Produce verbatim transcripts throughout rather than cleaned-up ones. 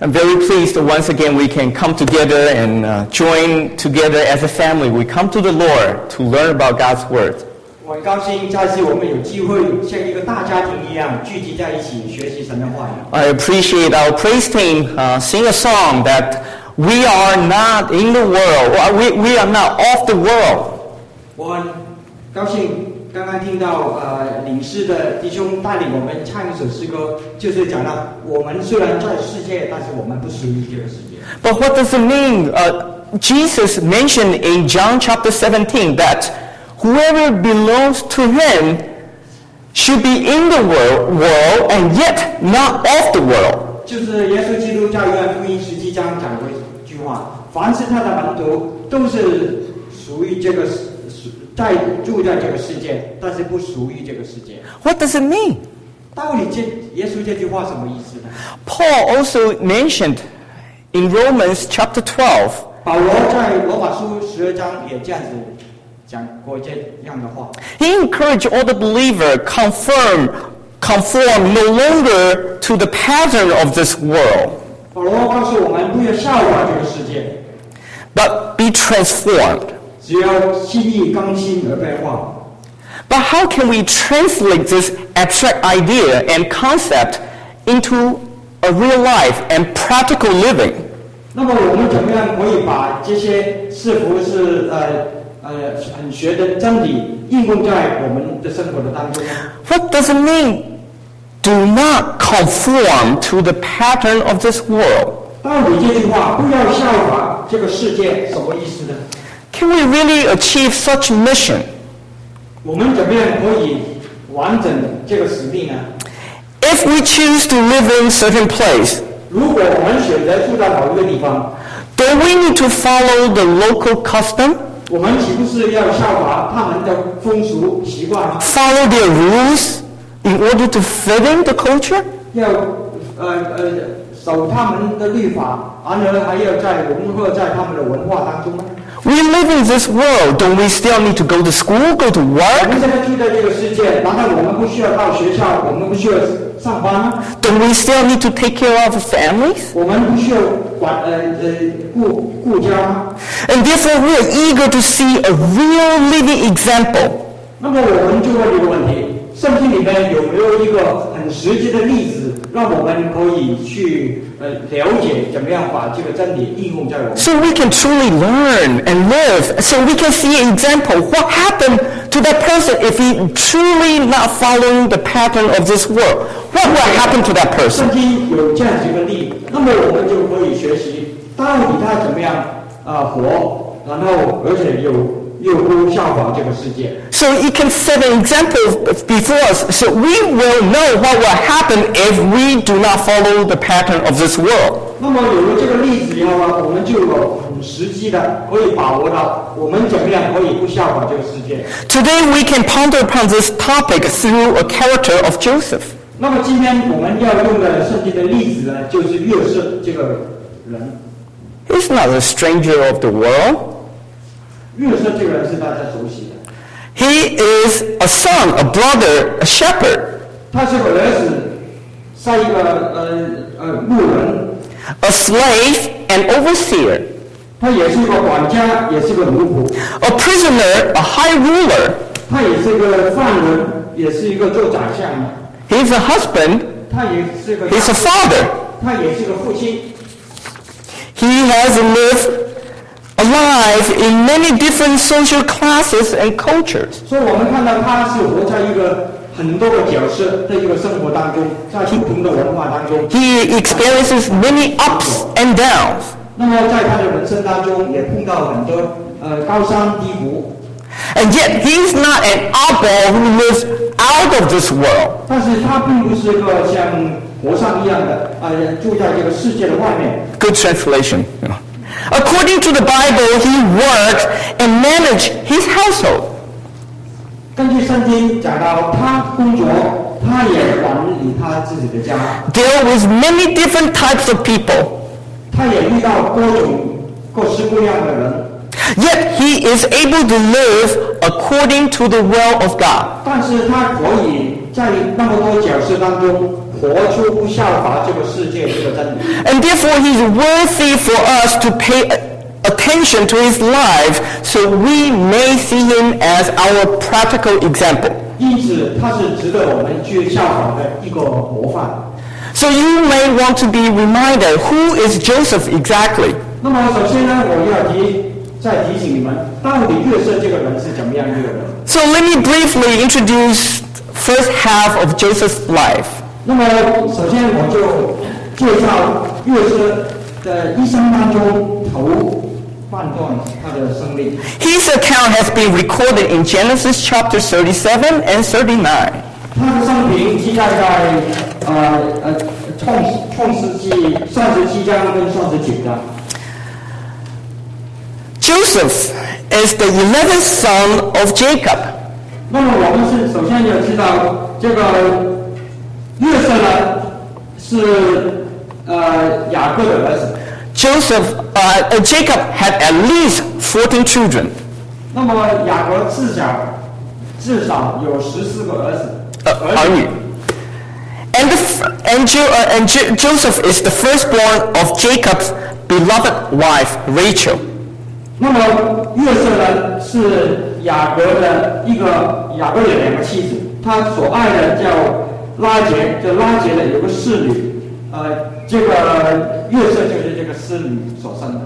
I'm very pleased that once again we can come together and uh, join together as a family. We come to the Lord to learn about God's Word. 我很高兴再次我们有机会像一个大家庭一样聚集在一起学习神的话语。 I appreciate our praise team uh, sing a song that we are not in the world, or we, we are not of the world. 我很高兴刚刚听到呃领事的弟兄带领我们唱一首诗歌，就是讲到我们虽然在世界，但是我们不属于这个世界。 But what does it mean? Uh, Jesus mentioned in John chapter seventeen that whoever belongs to him should be in the world, world and yet not of the world. 就是耶稣基督在约翰福音十七章讲过一句话：凡是他的门徒，都是属于这个世。 在住在这个世界，但是不属于这个世界。 What does it mean? 到底这耶稣这句话什么意思呢？ Paul also mentioned in Romans chapter twelve. 保罗在罗马书十二章也这样子讲过这样的话。 He encouraged all the believer confirm, conform no longer to the pattern of this world, 保罗告诉我们，不要效法这个世界， but be transformed. 只要心意更新而变化。 But how can we translate this abstract idea and concept into a real life and practical living? 那么我们怎么样可以把这些似乎是呃呃很学的真理应用在我们的生活的当中呢？ What does it mean? Do not conform to the pattern of this world. 到底这句话不要效法这个世界什么意思呢？ Can we really achieve such mission? 我们怎么样可以完整这个使命呢？ If we choose to live in certain place, 如果我们选择住在某一个地方， do we need to follow the local custom? 我们岂不是要效法他们的风俗习惯吗？ Follow their rules in order to fit in the culture? 要呃呃守他们的律法，然而还要在融合在他们的文化当中吗？ We live in this world. Don't we still need to go to school, go to 我 work? 们现在住在这个世界，难道我们不需要到学校？我们不需要上班吗？ Don't we still need to take care of families? 我们不需要管呃呃顾顾家吗？ And therefore, we are eager to see a real living example. 那么我们就问一个问题：圣经里面有没有一个很实际的例子，让我们可以去呃了解怎么样把这个真理应用在我们？ So we can truly learn and live. So we can see an example. What happened to that person if he truly not following the pattern of this world? What will happen to that 圣 person? 经有这样子一个例，那么我们就可以学习到底他怎么样啊、呃、活，然后而且有又不效法这个世界。 So it can set an example before us. So we will know what will happen if we do not follow the pattern of this world. 那么有了这个例子以后呢，我们就有很实际的可以把握到我们怎么样可以不效法这个世界。 Today we can ponder upon this topic through a character of Joseph. 那么今天我们要用的圣经的例子呢，就是约瑟这个人。 He's not a stranger of the world. 约瑟这个人是大家熟悉的， He is a son, a brother, a shepherd, 他是个儿子，是一个呃呃牧人， a slave and overseer, 他也是一个管家，也是个奴仆， a prisoner, a high ruler. 他也是一个犯人，也是一个做宰相的， He's a husband. 他也是个 He's a father. 他也是个父亲。 He has lived alive in many different social classes and cultures. 所以我们看到他是活在一个很多个角色的一个生活当中，在不同的文化当中。 He experiences many ups and downs. 那么在他的人生当中，也碰到很多呃高山低谷。 And yet, he's not an oddball who lives out of this world. 但是他并不是个像和尚一样的，呃，住在这个世界的外面。 Good translation. you know. According to the Bible, he worked and managed his household. 根据圣经讲到，他工作，他也管理他自己的家， Dealt with many different types of people. 他也遇到各种各式各样的人。 Yet he is able to live according to the will of God. 但是他可以在那么多角色当中， 活出不效法这个世界这个真理。 And therefore, he's worthy for us to pay attention to his life so we may see him as our practical example. 因此，他是值得我们去效仿的一个模范。 So you may want to be reminded, who is Joseph exactly? 那么，首先呢，我要提再提醒你们，到底约瑟这个人是怎么样一个人？ So let me briefly introduce first half of Joseph's life. 那么，首先我就介绍约瑟的一生当中头半段他的生命。 His account has been recorded in Genesis chapter thirty-seven and thirty-nine. 他的生平记载在呃呃创创世纪三十七章跟三十九章。 Joseph is the eleventh son of Jacob. 那么我们是首先要知道这个约瑟呢是呃雅各的儿子。 Joseph, uh, uh, Jacob had at least fourteen children. 那么雅各至少至少有十四个儿子。 Uh, 儿女. And, the, f- and, jo- uh, and jo- Joseph is the firstborn of Jacob's beloved wife, Rachel. 那么约瑟呢是雅各的一个雅各的两个妻子，他所爱的叫拉结，这拉结的有个侍女，呃，这个约瑟就是这个侍女所生的。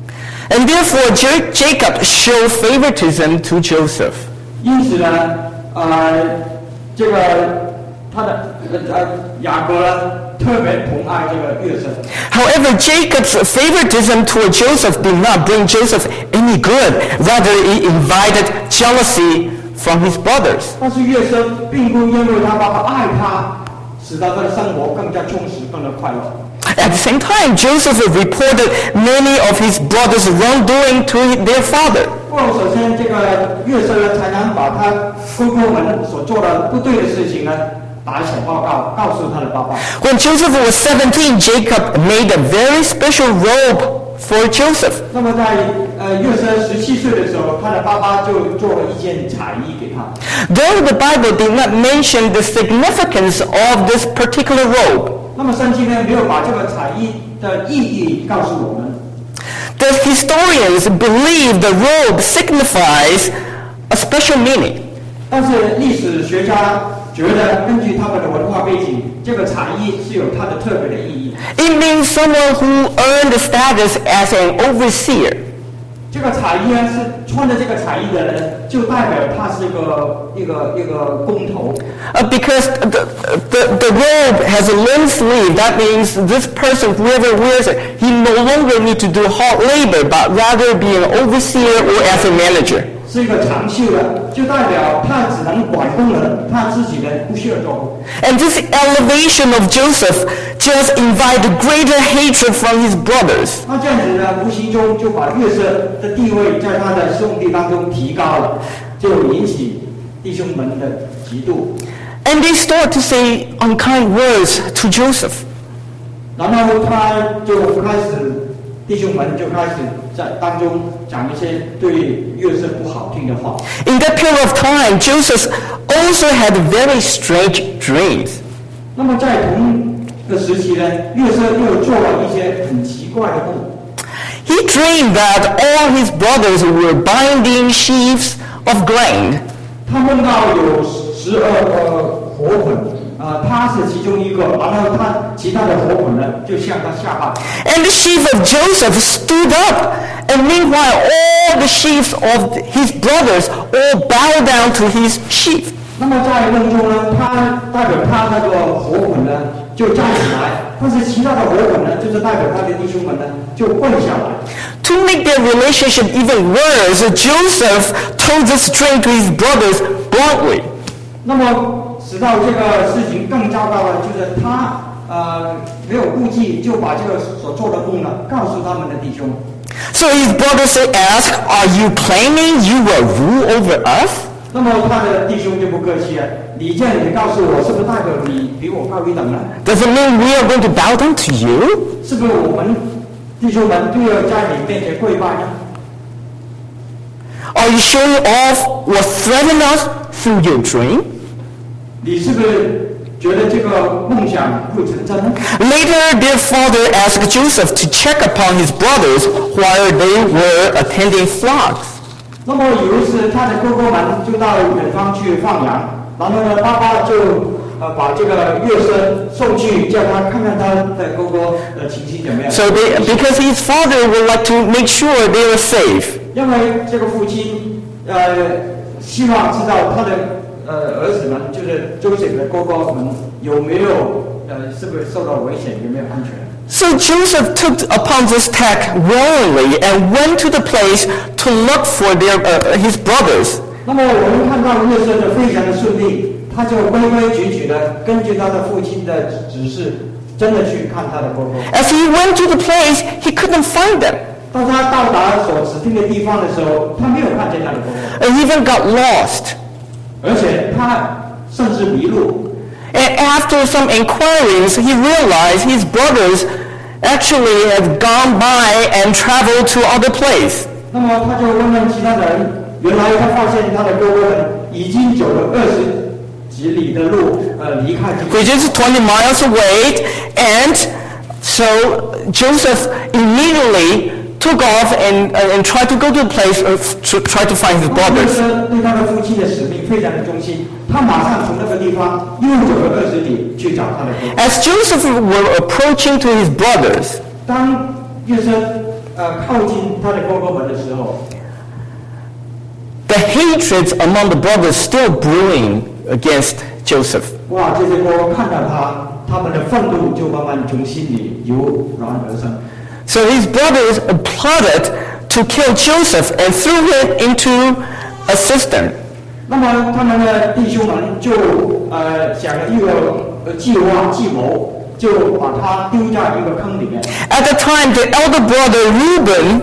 And therefore, J- Jacob showed favoritism to Joseph. 因此呢，呃，这个他的呃雅各呢特别疼爱这个约瑟。 However, Jacob's favoritism toward Joseph did not bring Joseph any good. Rather, it invited jealousy from his brothers. 但是约瑟并不因为他爸爸爱他，使他的生活更加充实，更加快乐。 At the same time, Joseph reported many of his brothers' wrongdoing to their father. 不过，首先这个约瑟呢，才能把他哥哥们所做的不对的事情呢，打小报告，告诉他的爸爸。 When Joseph was seventeen, Jacob made a very special robe for Joseph. 那么在呃约瑟十七岁的时候，他的爸爸就做了一件彩衣给他。 Though the Bible did not mention the significance of this particular robe, 那么圣经呢，没有把这个彩衣的意义告诉我们。 the historians believe the robe signifies a special meaning. 但是历史学家觉得，根据他们的文化背景，这个彩衣是有它的特别的意义。 It means someone who earned the status as an overseer. 这个彩衣呢，是穿着这个彩衣的人，就代表他是一个一个一个工头。 Uh, because the, the, the robe has a long sleeve, that means this person, whoever wears it, he no longer need to do hard labor, but rather be an overseer or as a manager. 是一个长袖的，就代表他只能管工人，他自己呢不需要做工。 And this elevation of Joseph just invited greater hatred from his brothers. 那这样子呢，无形中就把约瑟的地位在他的兄弟当中提高了，就引起弟兄们的嫉妒。 And they start to say unkind words to Joseph. 然后他就开始，弟兄们就开始在当中讲一些对约瑟不好听的话。 In that period of time, Joseph also had very strange dreams. 那么在同个时期呢，约瑟又做了一些很奇怪的梦。 He dreamed that all his brothers were binding sheaves of grain. 他梦到有十二个火捆，呃，他是其中一个，然后他其他的火捆呢就向他下拜。 And the sheaf of Joseph stood up. And meanwhile, all the sheaves of his brothers all bow down to his sheaf. 那么在梦中呢，他代表他那个火捆呢就站起来，但是其他的火捆呢，就是代表他的弟兄们呢就跪下来。 To make their relationship even worse, Joseph told this dream to his brothers bluntly. 那么使到这个事情更糟糕的，就是他呃没有顾忌，就把这个所做的梦呢告诉他们的弟兄。 So his brothers asked, "Are you claiming you will rule over us?" 那么他的弟兄就不客气了，你这样你告诉我，是不是代表你比我高一等呢？ Does it mean we are going to bow down to you? 是不是我们弟兄们都要在你面前跪拜呢？ Are you showing off or threatening us through your dream? 你是不是觉得这个梦想会成真。 Later, their father asked Joseph to check upon his brothers while they were attending flocks. 那么有一次，他的哥哥们就到远方去放羊，然后呢，爸爸就呃把这个约瑟送去，叫他看看他的哥哥的情形怎么样。 So they, because his father would like to make sure they were safe. 因为这个父亲呃希望知道他的呃儿子们，就是周姐的哥哥们有没有呃是不是受到危险，有没有安全。 So Joseph took upon this task willingly and went to the place to look for their, uh, his brothers. 那么我们看到约瑟的非常的顺利，他就规规矩矩的根据他的父亲的指示，真的去看他的哥哥。 As he went to the place, he couldn't find them. 当他到达所指定的地方的时候，他没有看见他的哥哥， And he even got lost. 而且他甚至迷路。 And after some inquiries, he realized his brothers actually had gone by and traveled to other place. 那么他就问问其他人，原来他发现他的哥哥们已经走了二十几里的路，呃，离开这个。 Which is twenty miles away, and so Joseph immediately took off and, uh, and tried to go to the place uh, to try to find his 约 brothers. 瑟对他的父亲的使命非常的忠心，他马上从那个地方又走了二十里去找他的哥哥。 As Joseph were approaching to his brothers, 当约瑟呃靠近他的哥哥们的时候， the hatreds among the brothers still brewing against Joseph. 哇，这些哥哥看到他，他们的愤怒就慢慢从心里油然而生。 So his brothers plotted to kill Joseph and threw him into a cistern. 那么他们的弟兄们就呃想了一个呃计划计谋，就把他丢在一个坑里面。 At the time, the elder brother Reuben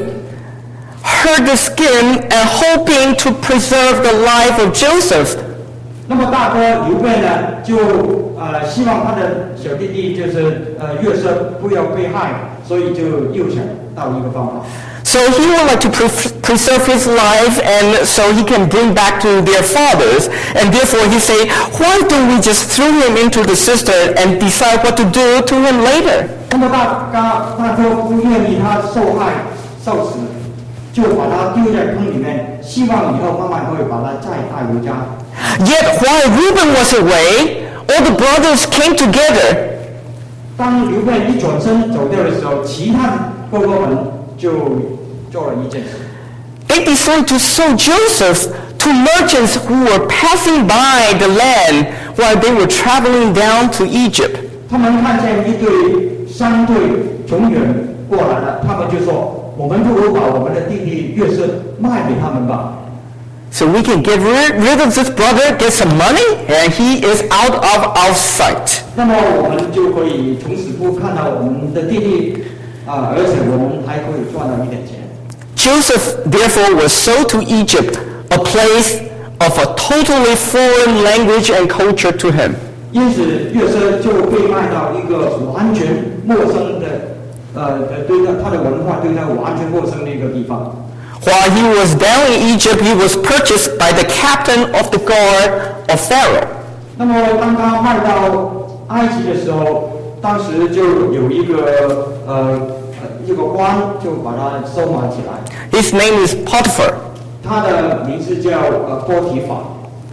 heard the skin and hoping to preserve the life of Joseph, 那么大哥刘备呢，就呃希望他的小弟弟就是呃约瑟不要被害，所以就又想到一个方法。 so he would like to pre- preserve his life and so he can bring back to their fathers. And therefore he say, why don't we just throw him into the cistern and decide what to do to him later? 那么大大大哥不愿意他受害受死，就把他丢在坑里面，希望以后慢慢会把他再带回家。 Yet while Reuben was away, all the brothers came together. 当刘备一转身走掉的时候，其他的哥哥们就做了一件事， They decided to sell Joseph to merchants who were passing by the land while they were traveling down to Egypt. 他们看见一对商队从远过来了，他们就说：“我们不如把我们的弟弟约瑟卖给他们吧。” So we can get rid, rid of this brother, get some money, and he is out of our sight. 那么我们就可以从此不看到我们的弟弟啊，而且我们还可以赚到一点钱。 Joseph therefore was sold to Egypt, a place of a totally foreign language and culture to him. 因此，约瑟就被卖到一个完全陌生的，呃，对他他的文化对他完全陌生的一个地方。 While he was down in Egypt, he was purchased by the captain of the guard of Pharaoh. 那么，当他卖到埃及的时候，当时就有一个呃一个官就把他收买起来， His name is Potiphar. 他的名字叫呃波提法。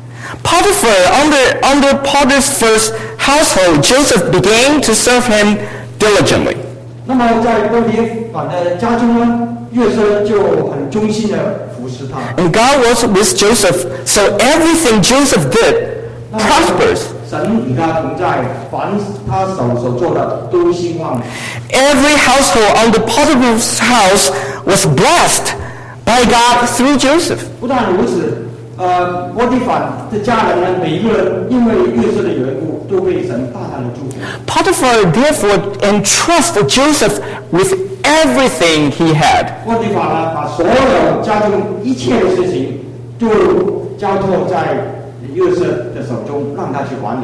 Potiphar, under, under Potiphar's household, Joseph began to serve him diligently. 那么在波提法的家中呢，约瑟就很忠心的服侍他。 And God was with Joseph, so everything Joseph did prospers. 神与他同在，凡他手所做的都兴旺。 Every household under Potiphar's house was blessed by God through Joseph. 不但如此，呃，波提法的家人呢，每一个人因为约瑟的缘故，都被神大大的祝福。 Potiphar therefore entrusted Joseph with everything he had. 波提法呢，把所有家中一切的事情都交托在约瑟的手中，让他去管理。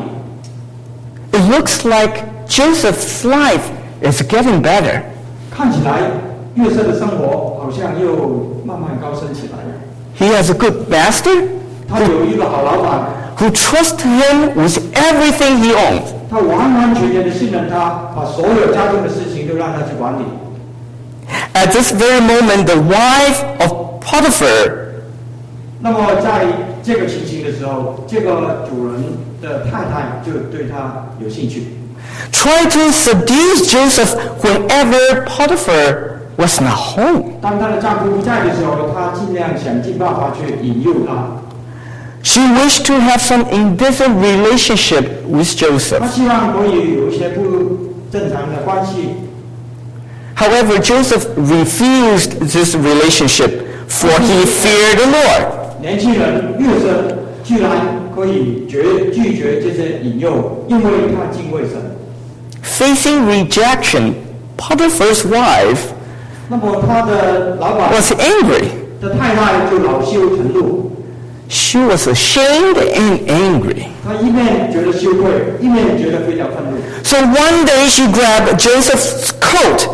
It looks like Joseph's life is getting better. 看起来约瑟的生活好像又慢慢高升起来了。 He has a good master 他有一个好老板， who trusts him with everything he owns. 他完完全全的信任他，把所有家中的事情都让他去管理。 At this very moment, the wife of Potiphar 那么在这个情形的时候，这个主人的太太就对他有兴趣， tried to seduce Joseph whenever Potiphar was not home. 当她的丈夫不在的时候，她尽量想尽办法去引诱他。 She wished to have some indecent relationship with 她 Joseph. 希望可以有一些不正常的关系。 However, Joseph refused this relationship, for he feared the Lord. 年轻人约瑟居然可以绝拒绝这些引诱，因为他敬畏神。 Facing rejection, Potiphar's wife 那么他的老板 was angry. 的太太就恼羞成怒， She was ashamed and angry. 她一面觉得羞愧，一面觉得非常愤怒。 So one day she grabbed Joseph's coat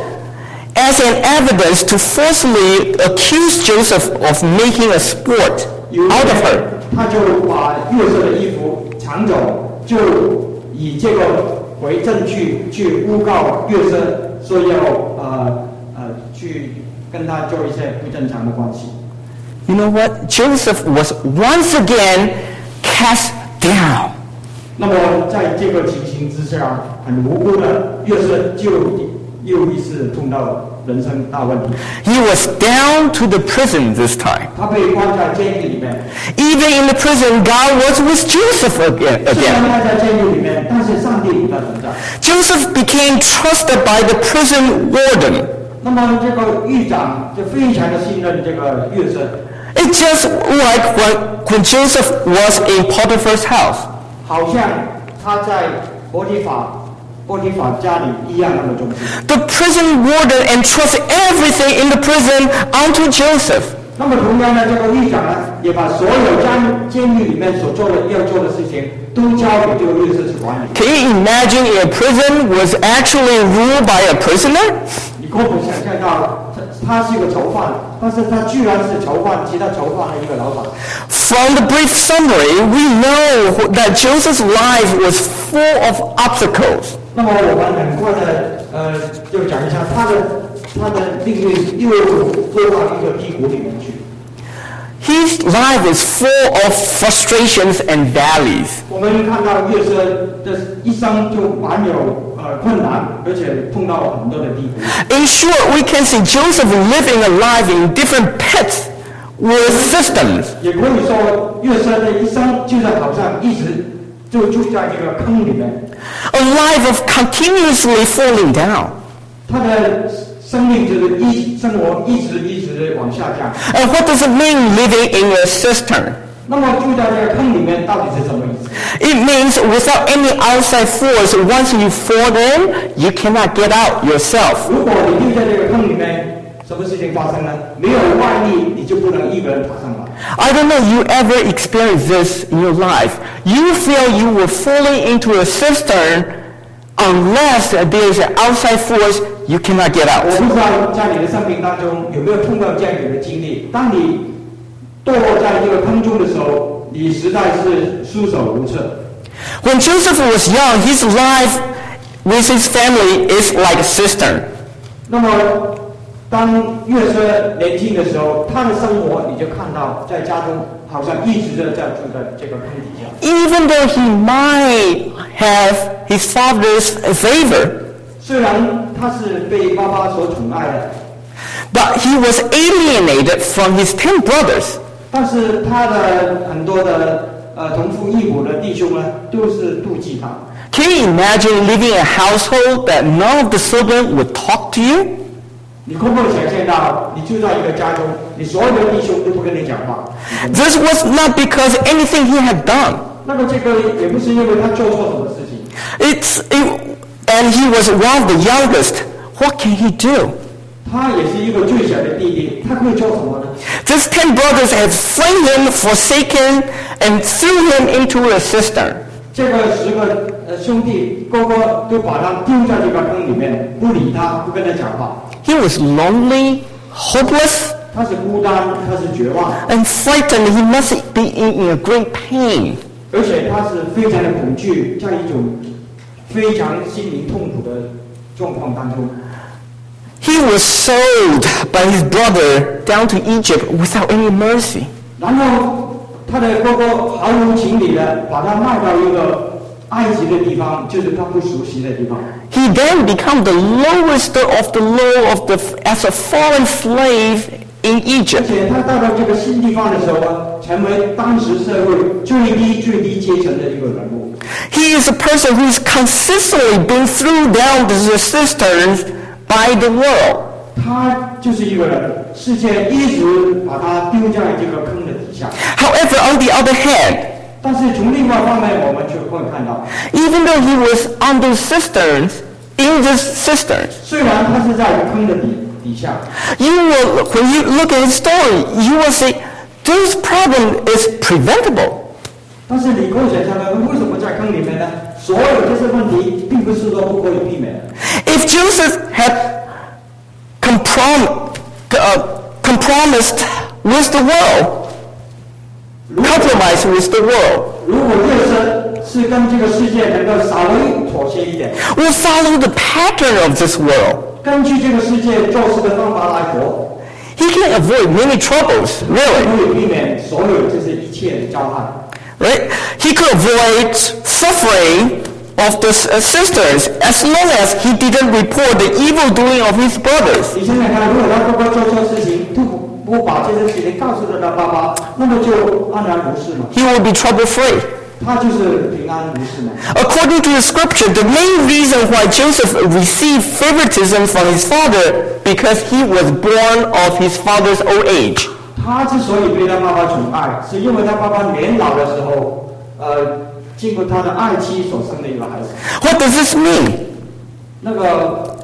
as an evidence to falsely accuse Joseph of making a sport 有一 out of 天 her. 他就把约瑟的衣服抢走，就以这个为证据去诬告约瑟，说要呃呃去跟他做一些不正常的关系。 You know what? Joseph was once again cast down. 那么在这个情形之下，很无辜的约瑟就又一次碰到人生大问题。 He was down to the prison this time. 他被关在监狱里面， Even in the prison, God was with Joseph again. 虽然 again. 他在监狱里面，但是上帝与他同在。 Joseph became trusted by the prison warden. 那么这个狱长就非常的信任这个约瑟。 It's just like when, when Joseph was in Potiphar's house. 好像他在波提法波提法家里一样那么忠心。 The prison warden entrusted everything in the prison onto Joseph. 那么同样呢，这个狱长呢，也把所有监监狱里面所做的要做的事情，都交给这个约瑟去管理。 Can you imagine if a prison was actually ruled by a prisoner? 你可否想象到，他他是一个囚犯，但是他居然是囚犯其他囚犯的一个老板。 From the brief summary, we know that Joseph's life was full of obstacles. 那么我们很快的呃，就讲一下他的他的命运又落到一个低谷里面去。 His life is full of frustrations and valleys. 我们看到约瑟的一生就蛮有呃困难，而且碰到很多的低谷。 In short, we can see Joseph living a life in different pits with systems. 也可以说，约瑟的一生就是好像一直就住在这个坑里面， A life of continuously falling down. 他的生命就是一生活一直一直的往下降。 And what does it mean living in a cistern? 那么住在这个坑里面到底是什么意思？ It means without any outside force, once you fall in, you cannot get out yourself. 如果你丢在这个坑里面，什么事情发生呢？没有外力，你就不能一个人爬上来。 I don't know you ever experienced this in your life. You feel you were falling into a cistern unless there is an outside force, you cannot get 我 out. 不知道在你的生命当中有没有碰到这样的经历？当你堕落在这个坑中的时候，你实在是束手无策。 When Joseph was young, his life with his family is like a cistern. 那么，当约瑟年轻的时候，他的生活你就看到，在家中好像一直的在住在这个坑底下。 Even though he might have his father's favor, 虽然他是被爸爸所宠爱的， but he was alienated from his ten brothers. 但是他的很多的呃同父异母的弟兄呢，都是妒忌他。 Can you imagine living in a household that none of the children would talk to you? 你可不可以想象到，你住在一个家中，你所有的弟兄都不跟你讲话？ This was not because anything he had done. 那么这个也不是因为他做错什么事情， It's it, and he was one of the youngest. What can he do? 他也是一个最小的弟弟，他可以做什么呢？ These ten brothers had slain him, forsaken, and threw him into a cistern. 这个十个呃兄弟哥哥都把他丢在这个坑里面，不理他，不跟他讲话。 He was lonely, hopeless, 他是孤单，他是绝望， and frightened. He must be in, in a great pain. 而且他是非常的恐惧，在一种非常心灵痛苦的状况当中。 He was sold by his brother down to Egypt without any mercy. 然后他的哥哥毫无情理的把他卖到一个埃及的地方，就是他不熟悉的地方。 He then became the lowest of the low of the as a foreign slave in 而 Egypt. 且他到了这个新地方的时候啊，成为当时社会最低最低阶层的一个人物。 He is a person who is consistently being thrown down the cisterns by the world. 他就是一个人，世界一直把他丢在这个坑的底下。 However, on the other hand, 但是从另外一方面，我们就会看到， even though he was under cisterns, in the cisterns, 虽然他是在坑的底底下， you will, when you look at his story, you will say, this problem is preventable. 但是你会想象到，为什么在坑里面呢？所有这些问题，并不是说不可以避免的。 If Joseph had comprom- uh, compromised with the world, compromised with the world, 如果约瑟是跟这个世界能够稍微妥协一点， will follow the pattern of this world, 根据这个世界做事的方法来活， he can avoid many troubles, 就 really. 可以避免所有这些一切的灾害。 Right? He could avoid suffering of the uh, sisters as long as he didn't report the evil doing of his brothers. 你想想看，如果他哥哥做错事情，不不把这些事情告诉了他爸爸，那么就安然无事嘛， He will be trouble-free. 他就是平安无事嘛。 According to the scripture, the main reason why Joseph received favoritism from his father because he was born of his father's old age. 他之所以被他爸爸宠爱，是因为他爸爸年老的时候，呃，经过他的爱妻所生的一个孩子。 What does this mean? 那个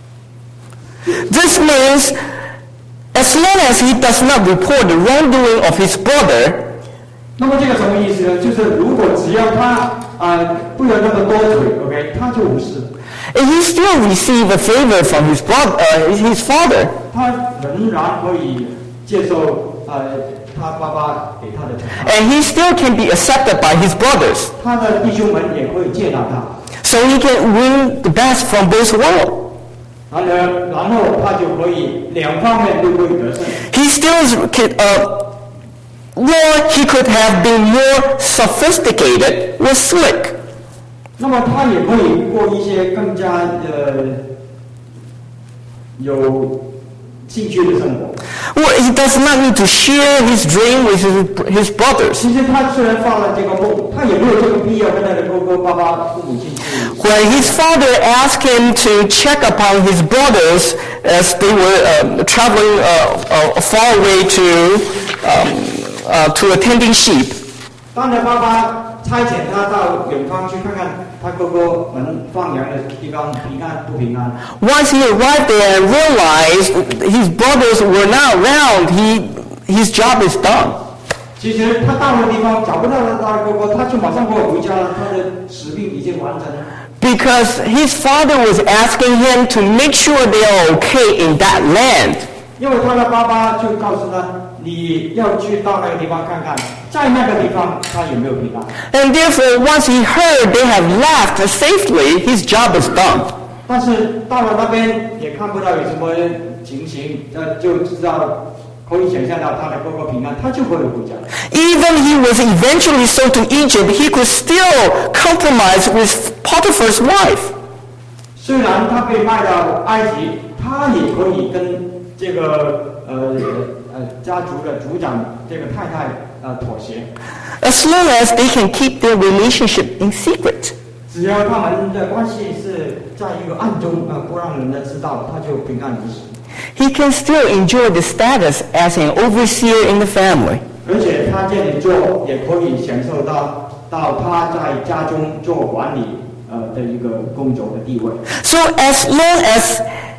This means as long as he does not report the wrongdoing of his brother, 那么这个什么意思呢？就是如果只要他呃不有那么多嘴 ，OK， 他就无事， and he still received a favor from his brother, uh, his father. 他仍然可以接受呃他爸爸给他的惩罚， And he still can be accepted by his brothers. 他的弟兄们也会接纳他， So he can win the best from both worlds. 然后然后他就可以两方面都可以得胜。 He still can, uh, or he could have been more sophisticated or slick. 那么他也可以过一些更加呃有兴趣的生活。 Or he does not need to share his dream with his, his brothers. 其实他虽然发了这个梦，他也没有这个必要跟他的哥哥、爸爸、父母亲去。 When his father asked him to check upon his brothers as they were uh, traveling uh, uh, far away to, um, uh, to attending sheep, 当他爸爸差遣他到远方去看看他哥哥们放羊的地方平安不平安。 once he arrived there and realized his brothers were not around, he, his job is done. 其实他到了地方找不到他的哥哥，他就马上可以回家了，他的使命已经完成了。 Because his father was asking him to make sure they are okay in that land. 因为他的爸爸就告诉他，你要去到那个地方看看，在那个地方他有没有平安。 And therefore, once he heard they have left safely, his job is done. 但是到了那边也看不到有什么情形，呃，就知道可以想象到他的哥哥平安，他就可以回家。 Even he was eventually sold to Egypt, he could still compromise with Potiphar's wife. 虽然他被卖到埃及，他也可以跟这个呃呃家族的族长这个太太呃妥协， As long as they can keep their relationship in secret. 只要他们的关系是在一个暗中呃不让人家知道，他就平安无事。 He can still enjoy the status as an overseer in the family. 而且他这里做也可以享受到到他在家中做管理呃的一个工作的地位。 So as long as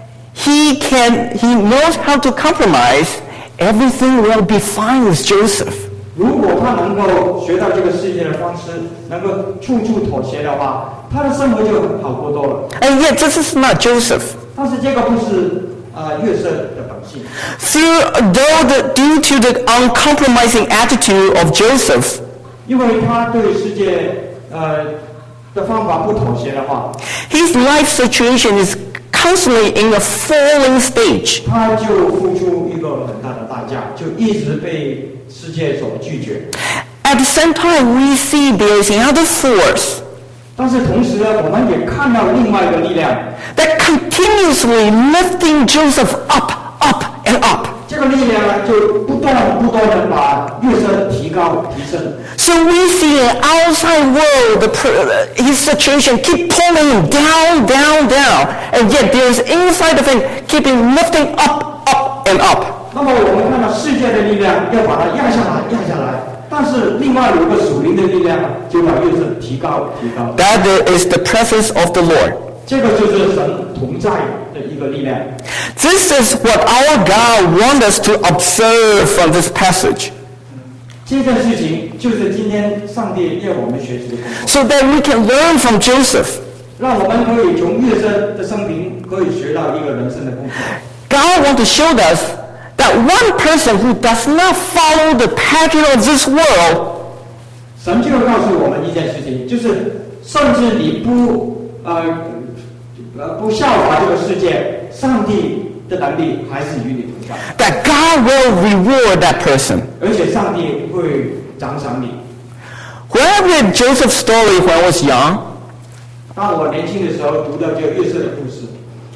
he can, he knows how to compromise, everything will be fine with Joseph. 如果他能够学到这个世界的方式，能够处处妥协的话，他的生活就好过多了。 And yet, this is not Joseph. 但是这个不是呃约瑟的本性。 Through, though the, due to the uncompromising attitude of Joseph, 因为他对世界呃的方法不妥协的话， his life situation is constantly in a falling stage. 他就付出一个很大的代价，就一直被世界所拒绝。 At the same time, we see there is another force 但是同时呢，我们也看到另外一个力量， that continuously lifting Joseph up, up, and up. 这个力量呢，就不断不断的把约瑟提高提升。 So we see an outside world, the, per- his situation keep pulling him down, down, down, and yet there's inside of him keeping lifting up, up, and up. 那么我们看到世界的力量要把它压下来，压下来，但是另外有一个属灵的力量，就把约瑟提高，提高。 That is the presence of the Lord. 这个就是神同在的一个力量。 This is what our God wants us to observe from this passage, 这件事情就是今天上帝要我们学习的功课， so that we can learn from Joseph. 让我们可以从约瑟的生平可以学到一个人生的功课。 God wants to show us that one person who does not follow the pattern of this world 神就告诉我们一件事情，就是甚至你不呃呃不效法这个世界，上帝的能力还是与你同在， that God will reward that person. 而且上帝会奖赏你。 When I read Joseph's story when I was young, 当我年轻的时候读到这个约瑟的故事，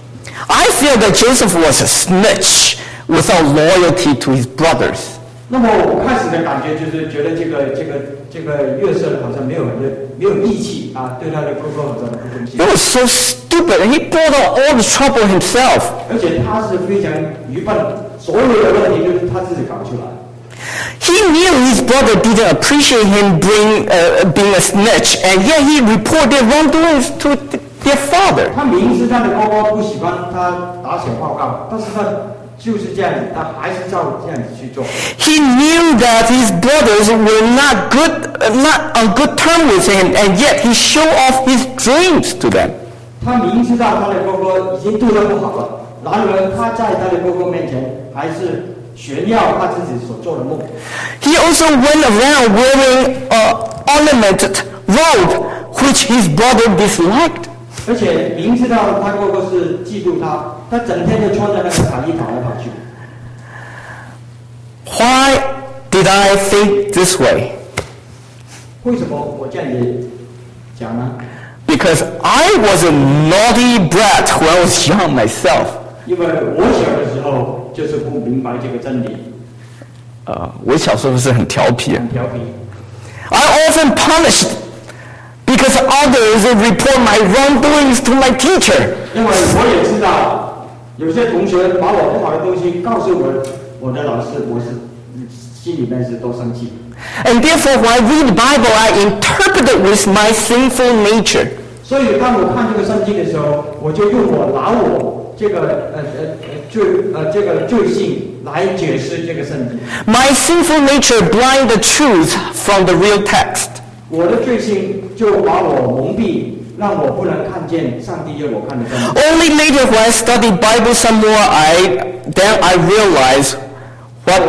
I feel that Joseph was a snitch without loyalty to his brothers. 那么我开始的感觉就是觉得这个这个这个约瑟好像没有没有义气啊，对他的哥哥好像不忠心 He，was so stupid and he brought out all the trouble himself. 而且他是非常愚笨，所有的问题就是他自己搞出来。 He knew his brother didn't appreciate him bring, uh, being a snitch, and yet he reported wrongdoings to th- their father. 他明知他的哥哥不喜欢他打小报告，但是他就是这样子，他还是照这样子去做。 He knew that his brothers were not good, uh, not on good terms with him, and yet he showed off his dreams to them. 他明知道他的哥哥已经对他不好了，然而他在他的哥哥面前还是炫耀他自己所做的梦。 He also went around wearing an ornamented robe, which his brother disliked. 而且明知道他哥哥是嫉妒他，他整天就穿着那个彩衣跑来跑去。 Why did I think this way? 为什么我这样子讲呢？ Because I was a naughty brat when I was young myself. 因为我小的时候就是不明白这个真理， 呃，我小时候是很调皮。 很调皮。 I often punished because others would report my wrongdoings to my teacher. 因为我也知道，有些同学把我不好的东西告诉我我的老师，我是心里面是多生气。 And therefore, when I read the Bible, I interpret it with my sinful nature. 所以当我看这个圣经的时候，我就用我拿我这个呃呃呃罪呃这个罪性来解释这个圣经。 My sinful nature blind the truth from the real text. 我的罪性就把我蒙蔽，让我不能看见上帝要我看的真理。 Only later, when I studied Bible some more, I then I realized what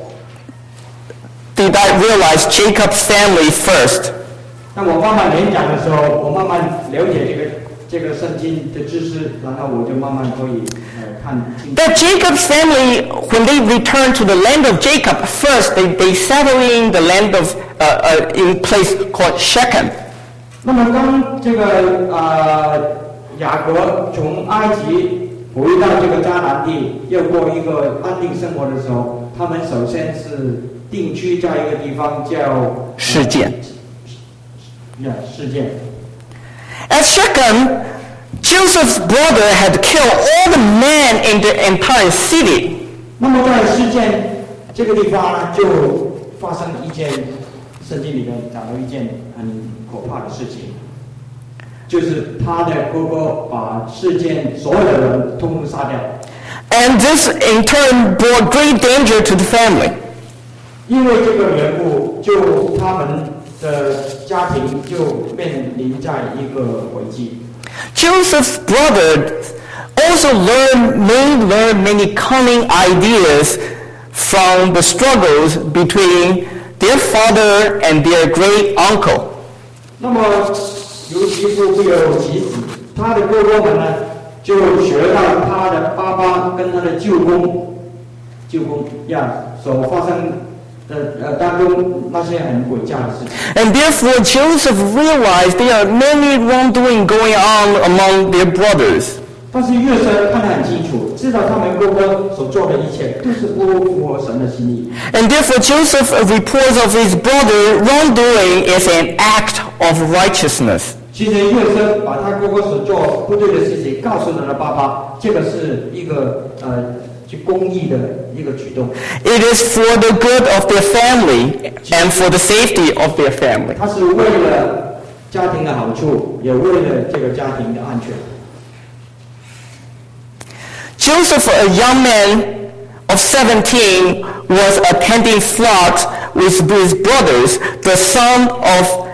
did I realize Jacob's family first. 当我慢慢演讲的时候，我慢慢了解这个这个圣经的知识，然后我就慢慢可以呃看清楚。 That Jacob's family, when they returned to the land of Jacob, first they, they settled in the land of uh, uh, in place called Shechem. 那么当这个呃雅各从埃及回到这个迦南地，要过一个安定生活的时候，他们首先是定居在一个地方叫事件。 呀，事件。 At Shechem, Joseph's brother had killed all the men in the entire city. 那么在事件这个地方呢，就发生一件圣经里面讲到一件很可怕的事情，就是他的哥哥把事件所有的人通通杀掉。 And this in turn brought great danger to the family. 因为这个缘故，就他们的家庭就面临在一个危机。 Joseph's brother also learned, may learn many cunning ideas from the struggles between their father and their great uncle. 那么有其父必有其子，他的哥哥们呢，就学到他的爸爸跟他的舅公、舅公呀所发生的呃当中那些很诡诈的事情。 And therefore Joseph realized there are many wrongdoing going on among their brothers. 但是约瑟看得很清楚，知道他们哥哥所做的一切都是不符合神的心意。 And therefore Joseph reports of his brother wrongdoing as an act of righteousness. 其实约瑟把他哥哥所做不对的事情告诉了他爸爸，这个是一个呃去公益的一个举动。 It is for the good of their family and for the safety of their family. 他是为了家庭的好处，也为了这个家庭的安全。 Joseph, a young man of seventeen, was attending flocks with his brothers, the son of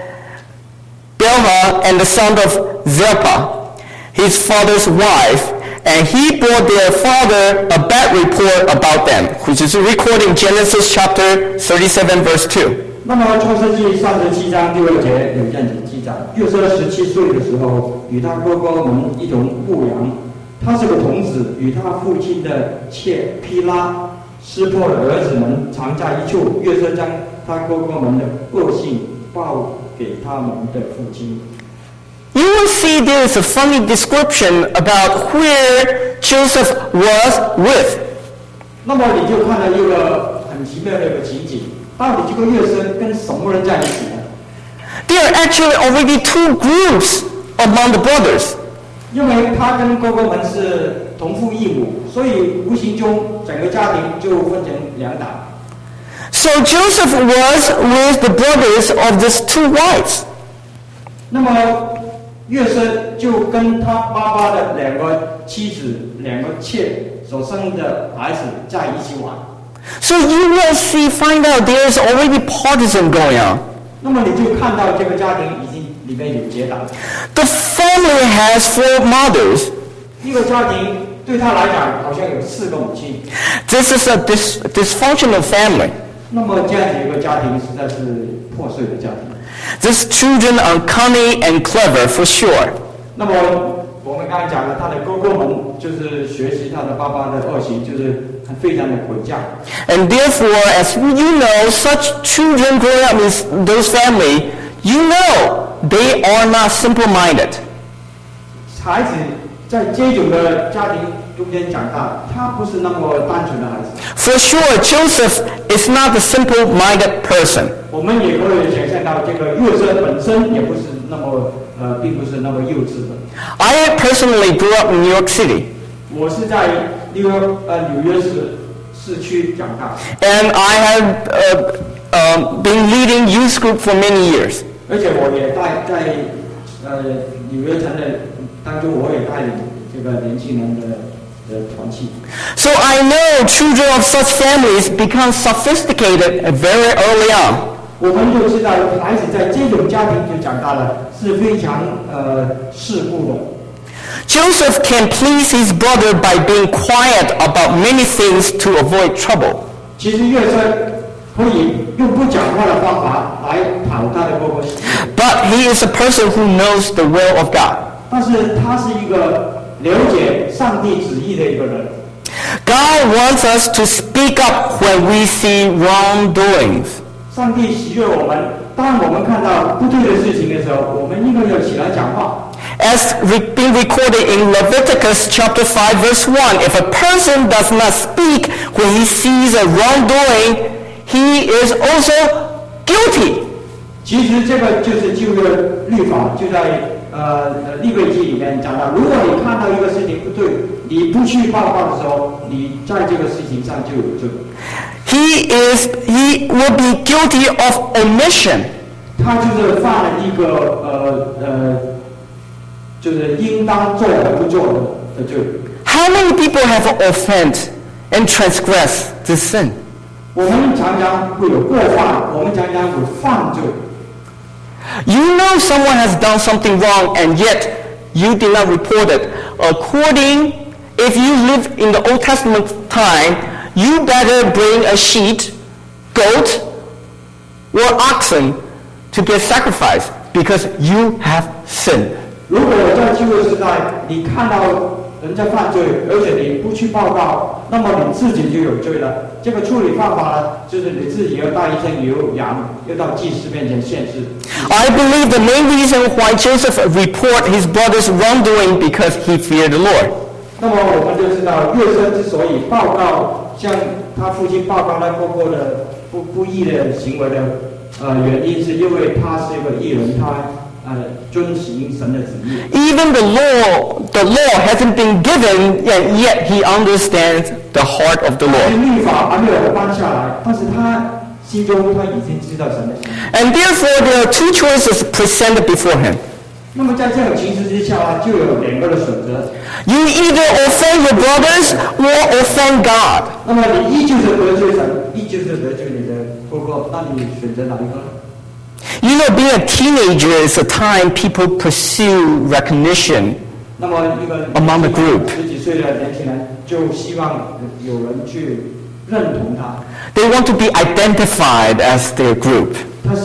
Bilhah and the son of Zilpah, his father's wife, and he brought their father a bad report about them, which is recorded in Genesis chapter thirty-seven, verse two. 那么创世纪三十七章第二节有这样子记载：约瑟十七岁的时候，与他哥哥们一同牧羊。他是个童子，与他父亲的妾毗拉撕破的儿子们常在一处。约瑟将他哥哥们的恶行报给他们的父亲。 You will see there is a funny description about where Joseph was with. 那么你就看到一个很奇妙的一个情景，到底这个约瑟跟什么人在一起呢？ There are actually already two groups among the brothers. 因为他跟哥哥们是同父异母，所以无形中整个家庭就分成两党。 So Joseph was with the brothers of these two wives. 那么约瑟就跟他爸爸的两个妻子、两个妾所生的孩子在一起玩。 So you will see, find out there is already partisan going on. 那么你就看到这个家庭已经里面有结党。 The family has four mothers. 一个家庭对他来讲好像有四个母亲。 This is a dis- dysfunctional family. 那么这样子一个家庭实在是破碎的家庭。 These children are cunning and clever for sure. 那么我们刚才讲了，他的哥哥们就是学习他的爸爸的恶行，就是非常的诡诈。 And therefore, as you know, such children growing up in those family, you know they are not simple-minded. 孩子在这种的家庭中间长大，他不是那么单纯的孩子。 For sure, Joseph is not a simple-minded person. 我们也可以想象到，这个约瑟本身也不是那么呃，并不是那么幼稚的。 I personally grew up in New York City. 我是在纽约呃纽约市市区长大。 And I have uh, uh, been leading youth group for many years. 而且我也带在呃纽约城的当中，我也带领这个年轻人的的团契。 So I know children of such families become sophisticated very early on. 我们就知道，孩子在这种家庭就长大了，是非常呃世故的。 Joseph can please his brother by being quiet about many things to avoid trouble. 其实约瑟可以用不讲话的方法来讨他的哥哥喜悦。 But he is a person who knows the will of God. 但是他是一个了解上帝旨意的一个人。 God wants us to speak up when we see wrongdoings. 上帝喜悦我们，当我们看到不对的事情的时候，我们应该要起来讲话。 As being recorded in Leviticus chapter five verse one, if a person does not speak when he sees a wrongdoing, he is also guilty. 其实这个就是旧约律法，就在呃利未记里面讲到，如果你看到一个事情不对，你不去报告的时候，你在这个事情上就有罪。 He is he will be guilty of omission. 他就是犯了一个呃呃，就是应当做而不做的的罪。 How many people have offended and transgressed this sin? 我们常常会有过犯，我们常常会犯罪。 You know someone has done something wrong and yet you did not report it. According, if you live in the Old Testament time, you better bring a sheep, goat, or oxen to get sacrificed because you have sinned. 如果在旧约时代，你看到人家犯罪，而且你不去报告，那么你自己就有罪了。这个处理方法呢，就是你自己要带一些牛羊，要到祭司面前献祭。 I believe the main reason why Joseph reported his brother's wrongdoing because he feared the Lord. 那么我们就知道，约瑟之所以报告向他父亲报告那哥哥的不不义的行为的呃原因，是因为他是一个义人，他。 Even the law, the law hasn't been given, and yet he understands the heart of the Lord. And therefore, there are two choices presented before him. You either offend your brothers or offend God. You know, being a teenager is a time people pursue recognition among the group. They want to be identified as their group.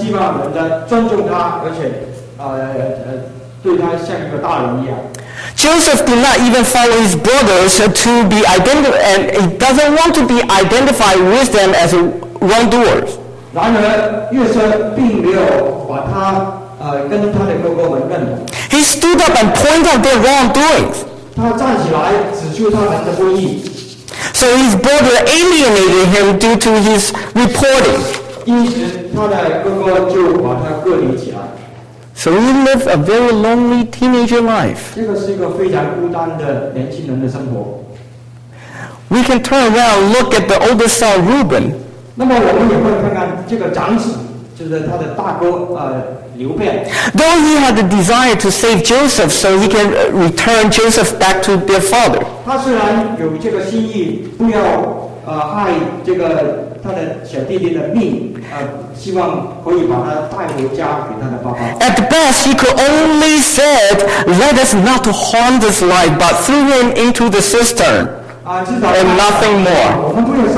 Joseph did not even follow his brothers to be identified, and he doesn't want to be identified with them as wrongdoers. 然而，约瑟并没有把他呃跟他的哥哥们认同。 He stood up and pointed out their wrongdoings. 他站起来指出他们的不义。 So his brother alienated him due to his reporting. 因此，他的哥哥就把他隔离起来。 So he lived a very lonely teenager life. 这个是一个非常孤单的年轻人的生活。 We can turn around and look at the oldest son, Reuben. 那么我们也会看看这个长子，就是他的大哥呃流便。 Though he had the desire to save Joseph, so he can return Joseph back to their father. 他虽然有这个心意，不要呃害这个他的小弟弟的命，呃，希望可以把他带回家给他的爸爸。 At best, he could only said, "Let us not to harm this life, but threw him into the cistern." And nothing more.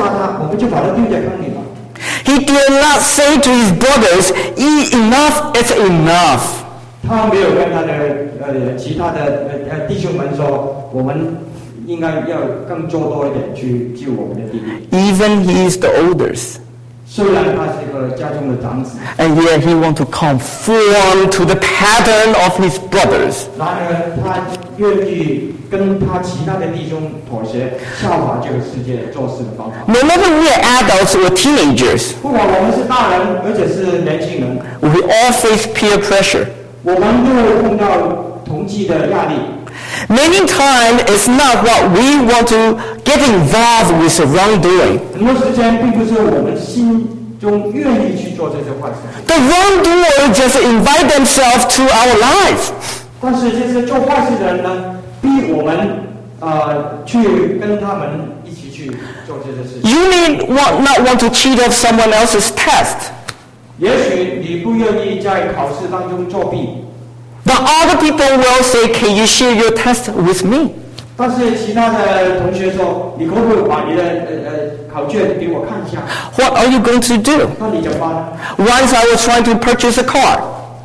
He did not say to his brothers, "Enough is enough." Even he is the oldest. And yet he wants to conform to the pattern of his brothers. No matter we are adults or teenagers, we all face peer pressure. Many times it's not what we want to get involved with the wrongdoing. The wrongdoer just invite themselves to our lives. You may want, not want to cheat off someone else's test. But other people will say, "Can you share your test with me?" What are you going to do? Once I was trying to purchase a car.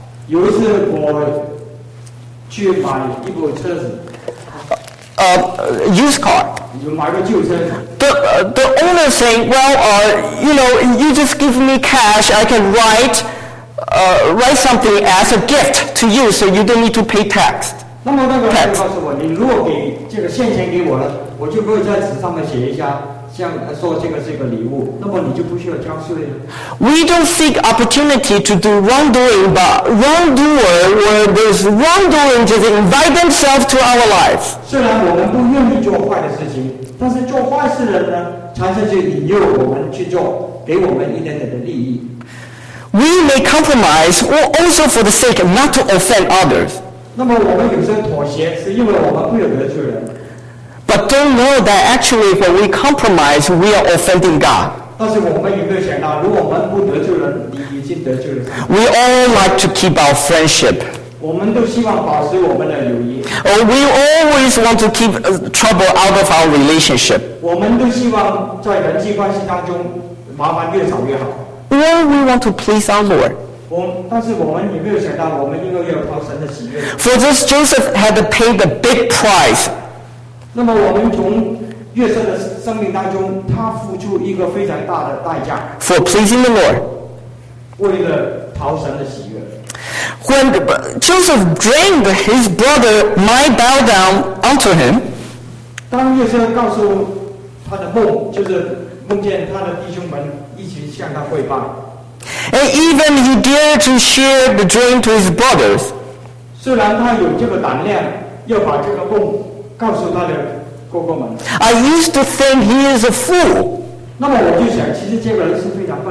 Uh, used car. The, uh, the owner saying, "Well, uh, you know, you just give me cash, I can write uh, write something as a gift to you, so you don't need to pay tax." 那么那个人就告诉我，你如果给这个现钱给我了，我就可以在纸上面写一下，像说这个是一个礼物，那么你就不需要交税了。 We don't seek opportunity to do wrongdoing, but wrongdoer, where there's wrongdoing, just invite themselves to our lives. 虽然我们不愿意做坏的事情，但是做坏事的人呢，常常就引诱我们去做，给我们一点点的利益。 We may compromise, or also for the sake not to offend others. 那么我们有时候妥协，是因为我们不要得罪人。 But don't know that actually when we compromise, we are offending God. 但是我们有没有想到，如果我们不得罪人，你已经得罪了神。 We all like to keep our friendship. 我们都希望保持我们的友谊。 Or we always want to keep trouble out of our relationship. 我们都希望在人际关系当中，麻烦越少越好。 or we want to please our Lord. 我但是我们有没有想到，我们应该要讨神的喜悦？ For this, Joseph had to pay the big price. 那么我们从约瑟的生命当中，他付出一个非常大的代价， For pleasing the Lord. 为了讨神的喜悦。 When Joseph dreamed his brother might bow down unto him, 当约瑟告诉他的梦，就是梦见他的弟兄们一起向他跪拜， and even he dared to share the dream to his brothers, 虽然他有这个胆量，要把这个梦告诉他的哥哥们， I used to think he is a fool. 那么我就想，其实这个人是非常笨，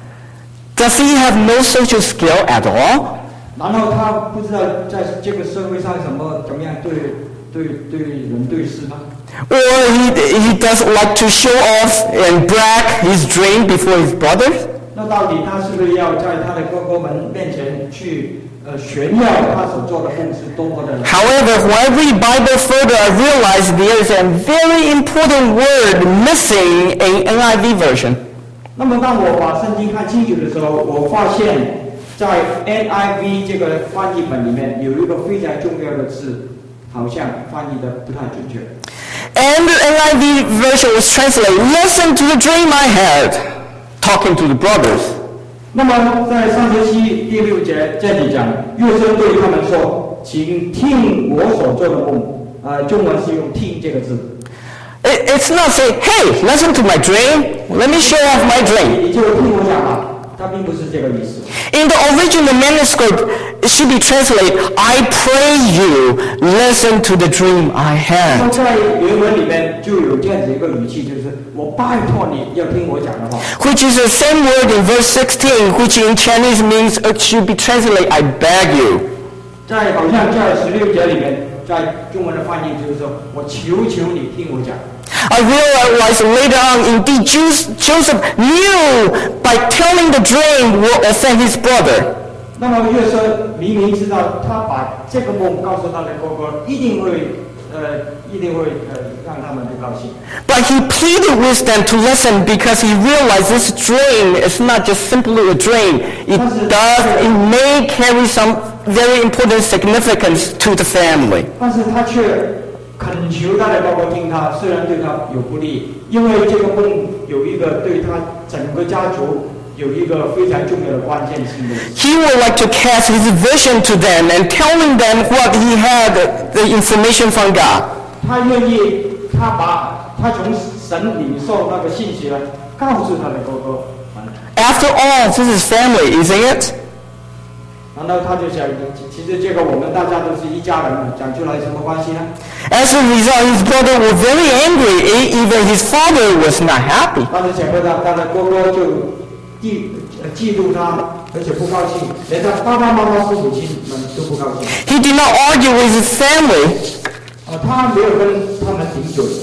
Does he have no social skill at all? 然后他不知道在这个社会上怎么怎么样对对对人对事呢？ Or he, he doesn't like to show off and brag his dream before his brothers? 那到底他是不是要在他的哥哥们面前去呃炫耀他所做的梦是多么的？ However, when I read Bible further, I realize there is a very important word missing in N I V version. 那么当我把圣经看清楚的时候，我发现，在 N I V 这个翻译本里面有一个非常重要的字，好像翻译的不太准确。 And the N I V version was translated, listen to the dream I had, talking to the brothers. 那么在三十七第六节这里讲，约瑟对他们说：“请听我所做的梦。”呃，中文是用“听”这个字。 It, it's not saying, hey, listen to my dream. Let me show off my dream. 你就听我讲吧，它并不是这个意思。 In the original manuscript, it should be translated, I pray you, listen to the dream I 那 had. 在原文里面就有这样子一个语气，就是我拜托你要听我讲的话。 Which is the same word in verse sixteen, which in Chinese means, it should be translated, I beg you. 在好像在十六节里面，在中文的翻译就是说我求求你听我讲。 I realized later on, indeed, Joseph knew by telling the dream will offend his brother. 那么约瑟明明知道他把这个梦告诉他的哥哥，一定会呃一定会呃让他们不高兴。 But he pleaded with them to listen because he realized this dream is not just simply a dream. It does, it may carry some very important significance to the family. 但是他却恳求他的哥哥听他，虽然对他有不利，因为这个梦有一个对他整个家族有一个非常重要的关键性的。 He would like to cast his vision to them and telling them what he had, the information from God. 他愿意，他把他从神领受那个信息来告诉他的哥哥们。 After all, this is family, isn't it? 然后他就想，其实这个我们大家都是一家人，讲出来什么关系呢？ As a result, his brother was very angry. E- Even his father was not happy. 但是想不到他的哥哥就嫉呃嫉妒他，而且不高兴，连他爸爸妈妈、父母亲们都不高兴。 He did not argue with his family. 啊，他没有跟他们顶嘴。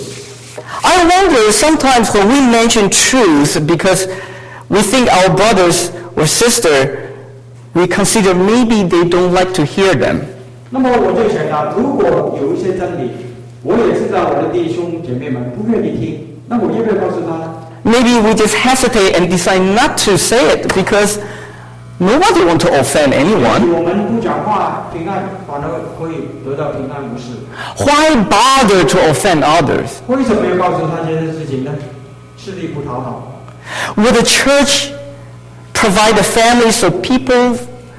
I wonder sometimes when we mention truth because we think our brothers or sister, we consider maybe they don't like to hear them. 那么我就想到，如果有一些真理，我也知道我的弟兄姐妹们不愿意听，那我要不要告诉他呢？ Maybe we just hesitate and decide not to say it because nobody wants to offend anyone. 我们不讲话，平安反而可以得到平安无事。 Why bother to offend others? 为什么要告诉他这件事情呢？吃力不讨好。 Would the church provide a family so people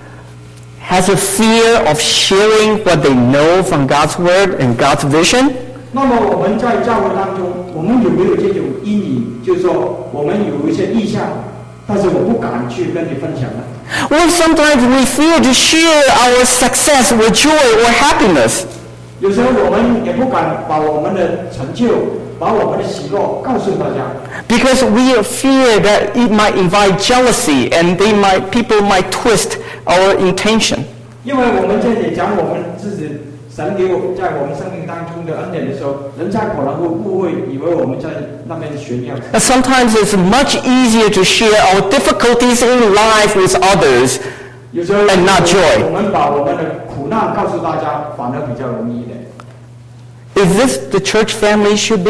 has a fear of sharing what they know from God's word and God's vision? 那么我们在教会当中，我们有没有这种阴影？就是说，我们有一些意向，但是我不敢去跟你分享呢？ Or sometimes we fear to share our success or joy or happiness. 有时候我们也不敢把我们的成就、把我们的喜乐告诉大家， Because we fear that it might invite jealousy and they might, people might twist our intention. 因为我们这里讲我们自己神给我在我们生命当中的恩典的时候，人家可能会误会，以为我们在那边炫耀。 And sometimes it's much easier to share our difficulties in life with others 有时候 and not 我 joy. 们把我们的苦难告诉大家，反而比较容易一点。 Is this the church family should be?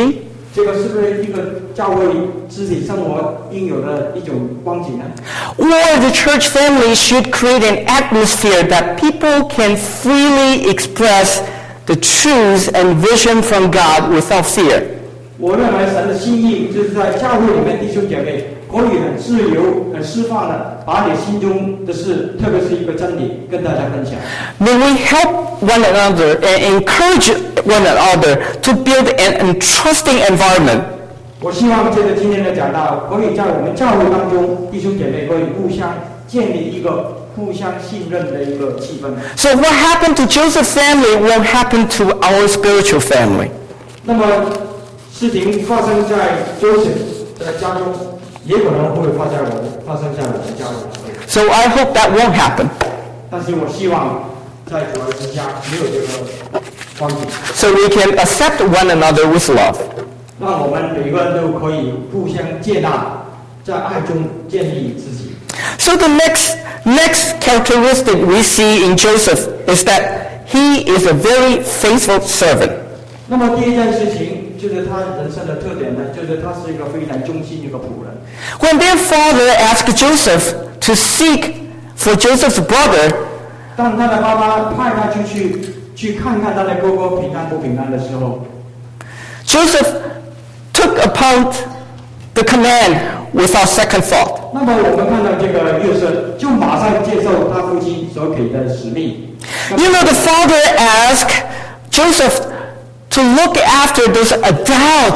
这个是不是一个教会肢体生活应有的一种光景呢？ Or the church family should create an atmosphere that people can freely express the truth and vision from God without fear. 我认为神的心意就是在教会里面弟兄姐妹可以很自由、很释放的把你心中的事，特别是一个真理，跟大家分享。 May we help one another and encourage one another to build an entrusting environment. 我希望借着今天的讲道，可以在我们教会当中，弟兄姐妹可以互相建立一个互相信任的一个气氛。 So what happened to Joseph's family won't happen to our spiritual family. 那么事情发生在 Joseph 的家中，也可能会发在我们发生在我们家里。 So I hope that won't happen. 但是我希望在主儿之家没有这个光景， So we can accept one another with love. 让我们每个人都可以互相接纳，在爱中建立自己。 So the next next characteristic we see in Joseph is that he is a very faithful servant. 那么第一件事情就是他人生的特点呢，就是他是一个非常忠心的一个仆人。 When their father asked Joseph to seek for Joseph's brother, 当他的爸爸派他出去去看看他的哥哥平安不平安的时候， Joseph took upon the command without second thought. 那么我们看到这个约瑟就马上接受他父亲所给的使命。 You know, the father asked Joseph to look after those adult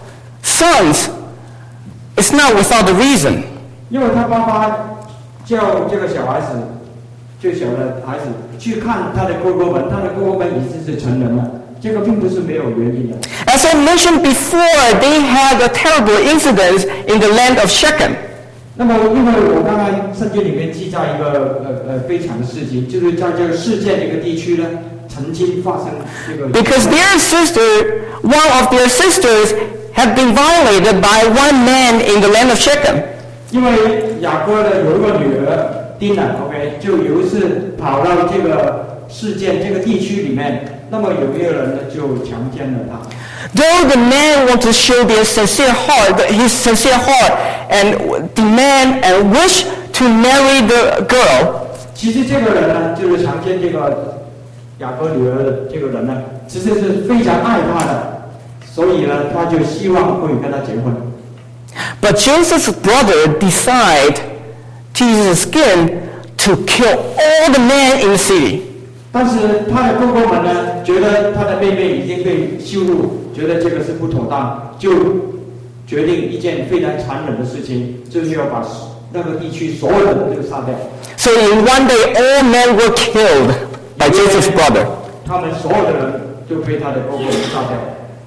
sons. It's not without a reason. 因为他爸爸叫这个小孩子，最小的孩子去看他的哥哥们，他的哥哥们已经是成人了，这个并不是没有原因的。 As I mentioned before, they had a terrible incident in the land of Shechem. 那么，因为我刚刚圣经里面记载一个呃呃悲惨的事情，就是在这个事件这个地区呢，曾经发生这个。 Because their sister, one of their sisters, had been violated by one man in the land of Shechem. 因为雅各的有一个女儿丁娜 ，OK， 就有一次跑到这个事件这个地区里面，那么有一个人呢就强奸了她。 Though the man wanted to show their sincere heart, his sincere heart, and demand and wish to marry the girl, 其实这个人呢，就是强奸这个雅各女儿的这个人呢，其实是非常爱她的，所以呢，他就希望会跟她结婚。 but Joseph's brother decided to use his skin to kill all the men in the city. 但是他的哥哥们呢，觉得他的妹妹已经被羞辱，觉得这个是不妥当，就决定一件非常残忍的事情，就是要把那个地区所有的人都杀掉。 So in one day, all men were killed by Joseph's brother. 他们所有的人就被他的哥哥杀掉。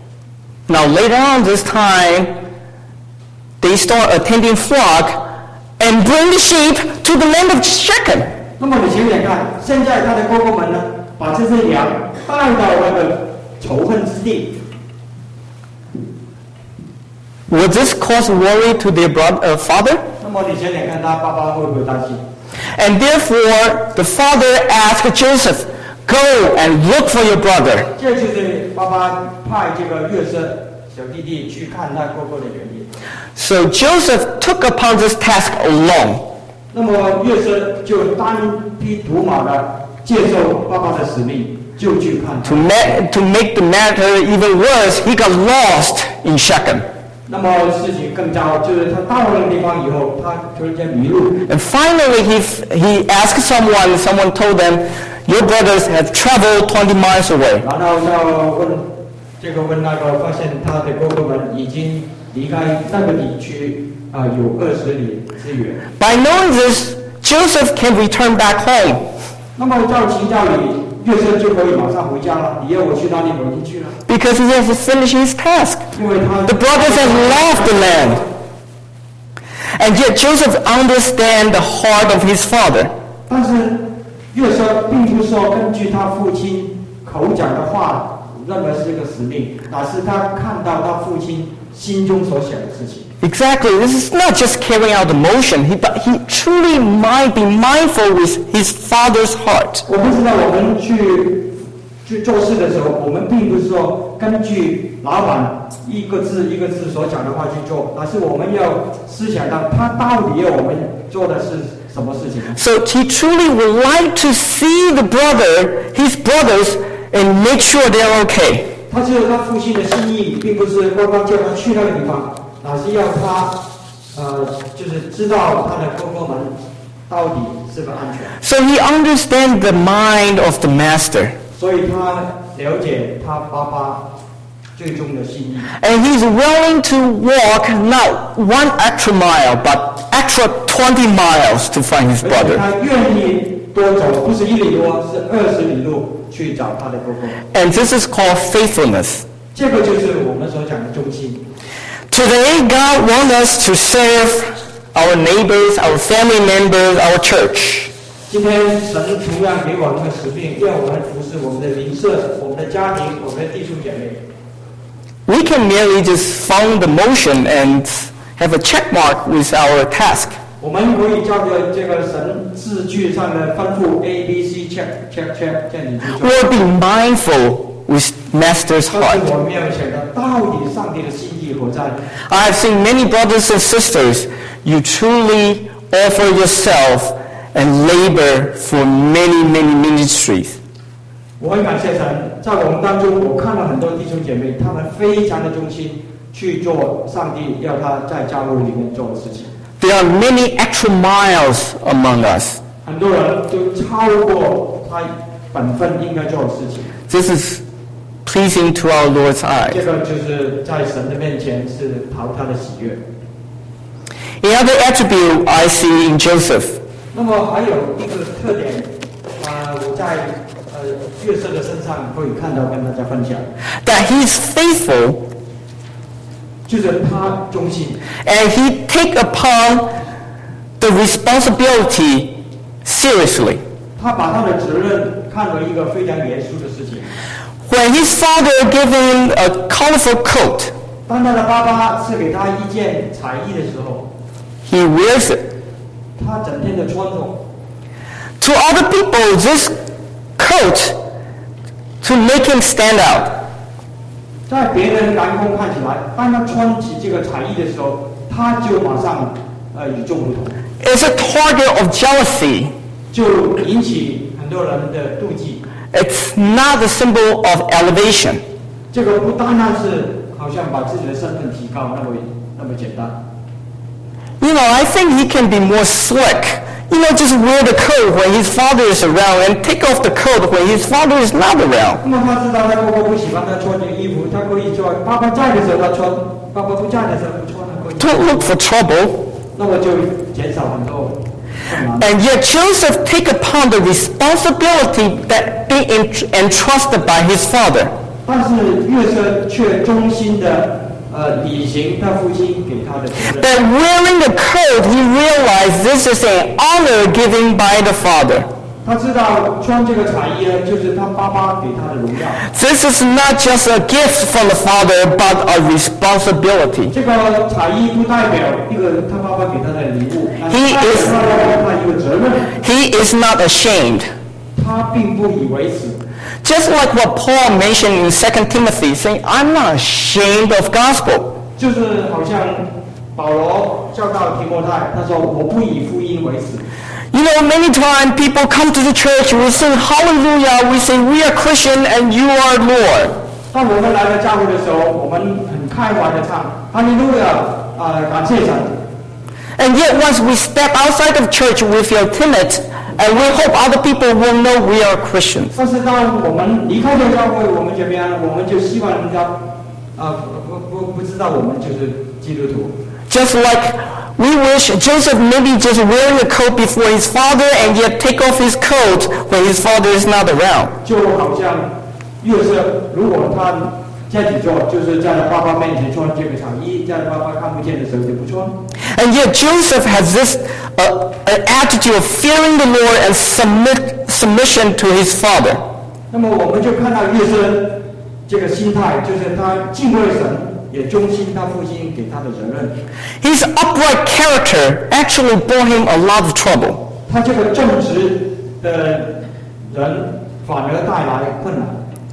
Now later on this time, they start attending flock and bring the sheep to the land of Shechem. 那么你想想看，现在他的哥哥们呢，把这些羊带到那个仇恨之地。 Would this cause worry to their brother, uh, father? 那么你想想看，他爸爸会不会担心？ And therefore, the father asked Joseph, "Go and look for your brother." 这就是爸爸派这个约瑟小弟弟去看他哥哥的原因。 So Joseph took upon this task alone. 那么约瑟就单匹独马的接受爸爸的使命，就去看。 To, ma- to make the matter even worse, he got lost in Shechem. 那么事情更糟，就是他到了那个地方以后，他突然间迷路。 And finally, he, he asked someone, someone told them, "Your brothers have traveled twenty miles away." 然后要问这个问那个，发现他的哥哥们已经离开那个地区啊、呃，有二十里之远。 By knowing this, Joseph can return back home. 那么照情照理，约瑟就可以马上回家了。你要我去哪里，我就去了。 Because he has finished his task. 因为他 The brothers have left the land. And yet Joseph understands the heart of his father. 但是约瑟并不是说根据他父亲口讲的话认为是一个使命，乃是他看到他父亲心中所想的事情。 Exactly. This is not just carrying out the motion, he, but he truly might be mindful with his father's heart. 我不知道我们去去做事的时候，我们并不是说根据老板一个字一个字所讲的话去做，而是我们要思想到他到底要我们做的是什么事情。 So he truly would like to see the brother, his brothers, and make sure they're okay. 他就是他父亲的心意，并不是刚刚叫他去那个地方，而是要他呃，就是知道他的哥哥们到底是否安全。 So he understands the mind of the master. 所以他了解他爸爸最终的心意。 And he's willing to walk not one extra mile, but extra twenty miles to find his 而且 brother. 他愿意多走，不是一里多，是二十里路去找他的哥哥。 And this is called faithfulness. 这个就是我们所讲的忠心。 Today, God wants us to serve our neighbors, our family members, our church. 今天神同样给我们的使命，要我们服侍我们的邻舍、我们的家庭、我们的弟兄姐妹。 We can merely just follow the motion and have a check mark with our task. 我们可以照着这个神字句上的吩咐 A B C check check check 这样子去做。 Or be mindful with Master's 但 heart. 是我们要想到，到底上帝的心意何在？ I have seen many brothers and sisters, you truly offer yourself and labor for many, many ministries. 我很感谢神，在我们当中，我看到很多弟兄姐妹，他们非常的忠心去做上帝要他在教会里面做的事情。 There are many extra miles among us. 很多人就超过他本分应该做的事情。 This is pleasing to our Lord's 这 eyes. 个就是在神的面前是讨他的喜悦。 Another attribute I see in Joseph 那么还有一个特点，啊、我在呃约瑟的身上可以看到，跟大家分享， that he's faithful 就是他忠心， and he take upon the responsibility seriously. 他把他的责任看为一个非常严肃的事情。 When his father gave him a colorful coat, 当他的爸爸赐给他一件彩衣的时候， he wears it. 他整天的穿着。 To other people, this coat to make him stand out. 在别人眼光看起来，当他穿起这个彩衣的时候，他就马上呃与众不同， It's a target of jealousy. 就引起很多人的妒忌。 It's not a symbol of elevation. 这个不单单是好像把自己的身份提高那么那么简单。 You know, I think he can be more slick. You know, just wear the coat when his father is around and take off the coat when his father is not around. 那么他知道他哥哥不喜欢他穿这个衣服，他可以说爸爸在的时候他穿，爸爸不在的时候不穿，他可以。 Don't look for trouble. 那么就减少很多困难。 And yet Joseph take upon the responsibility that being entrusted by his father. 但是约瑟却忠心的呃履行他父亲给他的责任。 That wearing the coat, he realized this is an honor given by the father. 他知道穿这个彩衣呢，就是他爸爸给他的荣耀。 This is not just a gift from the father, but a responsibility. 这个彩衣不代表一个他爸爸给他的礼物，但是 He 代表 is- 他一个责任。 He is not ashamed. 他并不以为耻。 Just like what Paul mentioned in Second Timothy, saying, I'm not ashamed of gospel. 就是好像保罗教导提摩太，他说我不以福音为耻。 You know, many times people come to the church, we sing hallelujah, we say we are Christian and you are Lord. 当我们来到教会的时候，我们很开怀的唱哈利路亚，啊，感谢神。 And yet once we step outside of church, we feel timid and we hope other people will know we are Christians. 但是当我们离开了教会，我们这边我们就希望人家啊不不不知道我们就是基督徒。 Just like we wish Joseph maybe just wearing a coat before his father and yet take off his coat when his father is not around. 就好像约瑟，如果他自己做，就是在他爸爸面前穿这个彩衣，在他爸爸看不见的时候就不穿。 And yet Joseph has this uh, an attitude of fearing the Lord and submit, submission to his father. 那么我们就看到约瑟这个心态，就是他敬畏神，也忠心他父亲给他的责任。 His upright character actually brought him a lot of trouble. 他这个正直的人反而带来困难。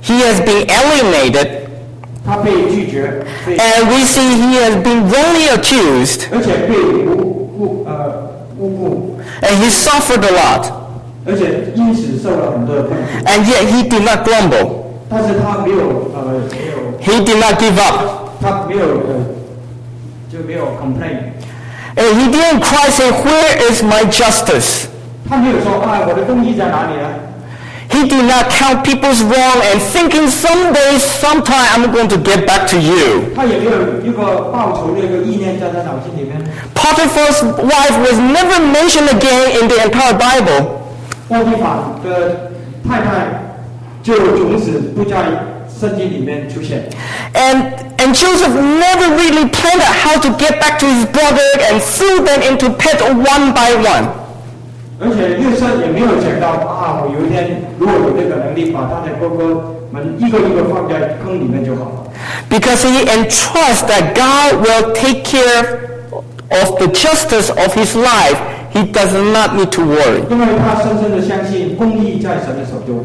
He has been alienated, 他被拒绝，被 and we see he has been wrongly accused, 而且被诬诬呃诬故， and he suffered a lot, 而且因此受了很多的痛苦。 and yet he did not grumble. 但是他没有呃没有 He did not give up. 他没有呃就没有 complain， And he didn't cry, say, "Where is my justice?" 他没有说啊我的公义在哪里呢？ He did not count people's wrong and thinking someday, sometime I'm going to get back to you. 他也没有一个报仇的一个意念在他脑筋里面。 Potiphar's wife was never mentioned again in the entire Bible. 波提法的太太就从此不在圣经里面出现。 And, and Joseph never really planned out how to get back to his brother and threw them into pit one by one. 而且约瑟也没有想到啊，我有一天如果有这个能力，把他的哥哥们一个一个放在坑里面就好了。 Because he entrusts that God will take care of the justice of his life, he does not need to worry. 因为他深深的相信公义在神的手中。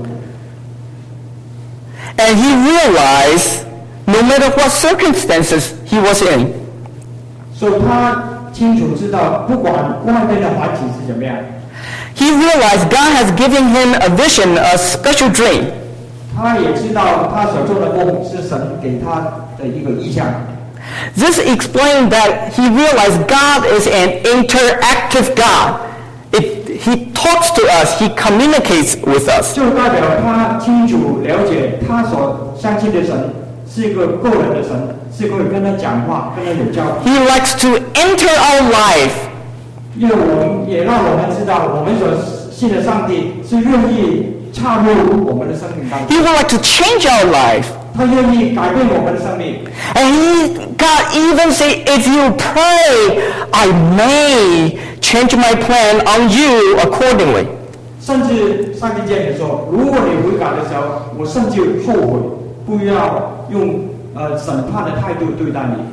And he realized, no matter what circumstances he was in, 所以他清楚知道，不管外面的环境是怎么样， he realized God has given him a vision, a special dream. 他也知道他手中的梦是神给他的一个意象。 This explained that he realized God is an interactive God. It, he talks to us, he communicates with us. 就代表他清楚了解他所相信的神是一个个人的神，是可以跟他讲话，跟他有交。 He likes to enter our life. 因为我们也让我们知道，我们所信的上帝是愿意插入我们的生命当中， He would like to change our life. 他愿意改变我们的生命。 And he, God even say, if you pray, I may change my plan on you accordingly. 甚至上帝见你说，如果你悔改的时候，我甚至后悔，不要用呃审判的态度对待你。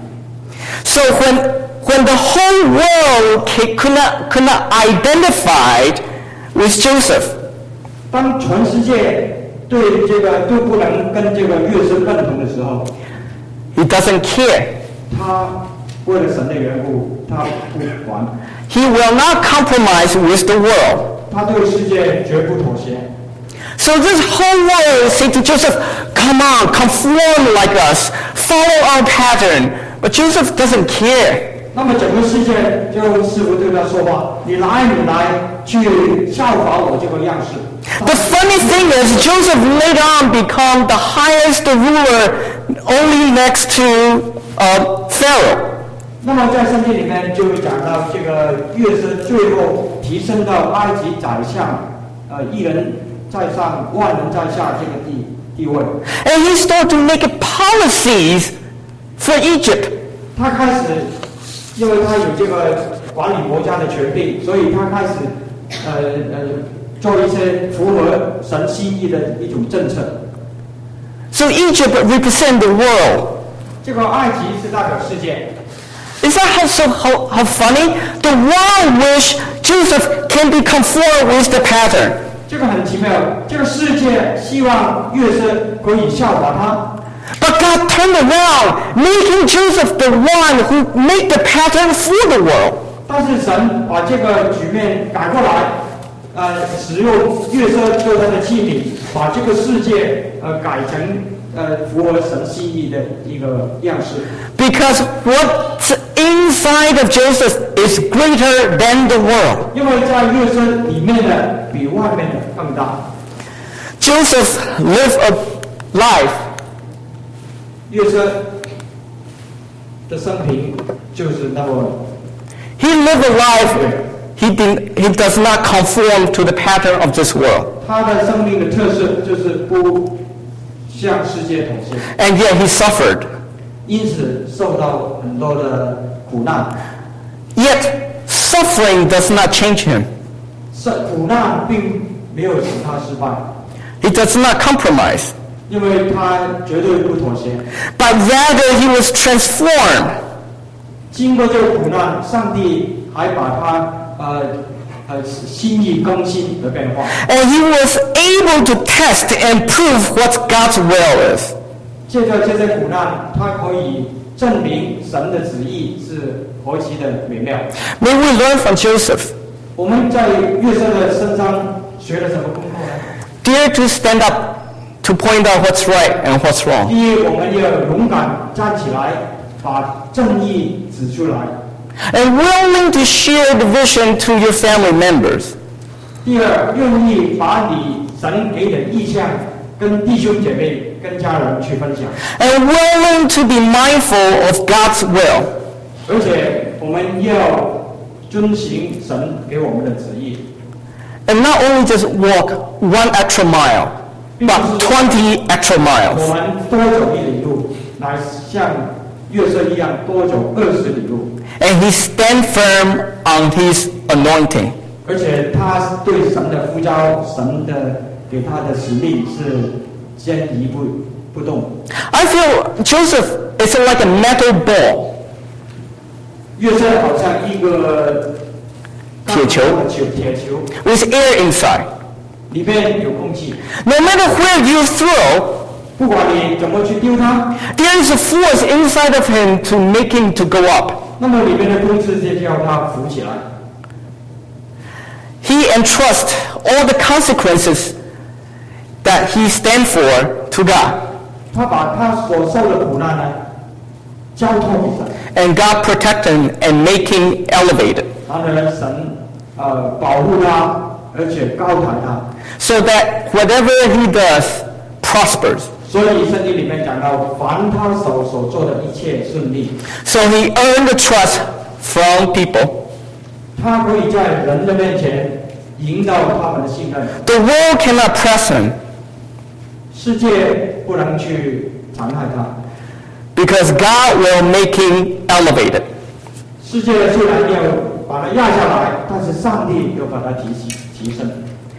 So when, when the whole world ca- could not, could not identify with Joseph, 当全世界对这个都不能跟这个约瑟认同的时候， he doesn't care. 他为了神的缘故，他不管， He will not compromise with the world. 他对世界绝不妥协。 So this whole world say to Joseph, come on, conform like us, follow our pattern. But Joseph doesn't care. 那么整个世界就似乎对他说话：“你来，你来，去效法我这个样式。” The funny thing is, Joseph later on become the highest ruler, only next to uh, Pharaoh. 那么在圣经里面就会讲到这个约瑟最后提升到埃及宰相，呃，一人在上，万人在下这个地地位。 And he started to make policies for Egypt. 他开始，因为他有这个管理国家的权利，所以他开始，呃呃，做一些符合神心意的一种政策。 So Egypt represents the world. 这个埃及是代表世界。 Is that how, so how, how funny? The world wish Joseph can be conformed with the pattern. 这个很奇妙，这个世界希望约瑟可以效法他。 But God turned around, making Joseph the one who made the pattern for the world. 但是神把这个局面改过来，呃，使用约瑟做他的器皿，把这个世界呃改成呃符合神心意的一个样式。 Because what's inside of Joseph is greater than the world. 因为在约瑟里面的比外面的更大。 Joseph lived a life 约瑟的生平就是那么， He lived a life, he, did, he does not conform to the pattern of this world. 他的生命的特色就是不向世界妥协， And yet he suffered. 因此受到很多的苦难。 Yet suffering does not change him. 是苦难并没有使他失败， He does not compromise. 因为他绝对不妥协。 But rather he was transformed. 经过这个苦难，上帝还把他呃和心意更新的变化。 And he was able to test and prove what God's will is. 借着这些苦难，他可以证明神的旨意是何其的美妙。 May we learn from Joseph. 我们在约瑟的身上学了什么功课呢？ Dare to stand up to point out what's right and what's wrong. 第一，我们要勇敢站起来，把正义指出来。 And willing to share the vision to your family members. 第二，愿意把你神给的意向跟弟兄姐妹、跟家人去分享。 And willing to be mindful of God's will. 而且我们要遵行神给我们的旨意。 And not only just walk one extra mile, but twenty extra 我 miles. 们多走一里路，来像约瑟一样多走二十里路。 And he stand firm on his anointing. 而且他对神的呼召，神的给他的使命是坚毅不不动。 I feel Joseph is like a metal ball. 约瑟好像一个铁球球铁球， with air inside. 里边有空气， No matter where you throw, 不管你怎么去丢它， there is a force inside of him to make him to go up. 那么里面的公司就叫它浮起来。 He entrusts all the consequences that he stands for to God. 他把他所受的苦难呢，交托给神， And God protect him and make him elevated. 然后呢，神呃保护他，而且高抬他。 So that whatever he does prospers. 所以圣经里面讲到，凡他手所做的一切顺利， So he earned the trust from people. 他可以在人的面前赢到他们的信任， The world cannot press him 世界不能去残害他。 because God will make him elevated. 世界虽然要把它压下来，但是上帝要把它提起提升。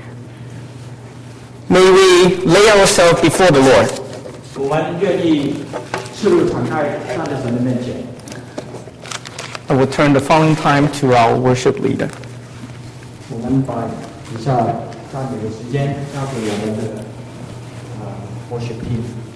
May we lay ourselves before the Lord. 我们愿意赤露敞开站在神的面前。 I will turn the following time to our worship leader. 我们把以下赞美的时间交给我们的呃 worship team。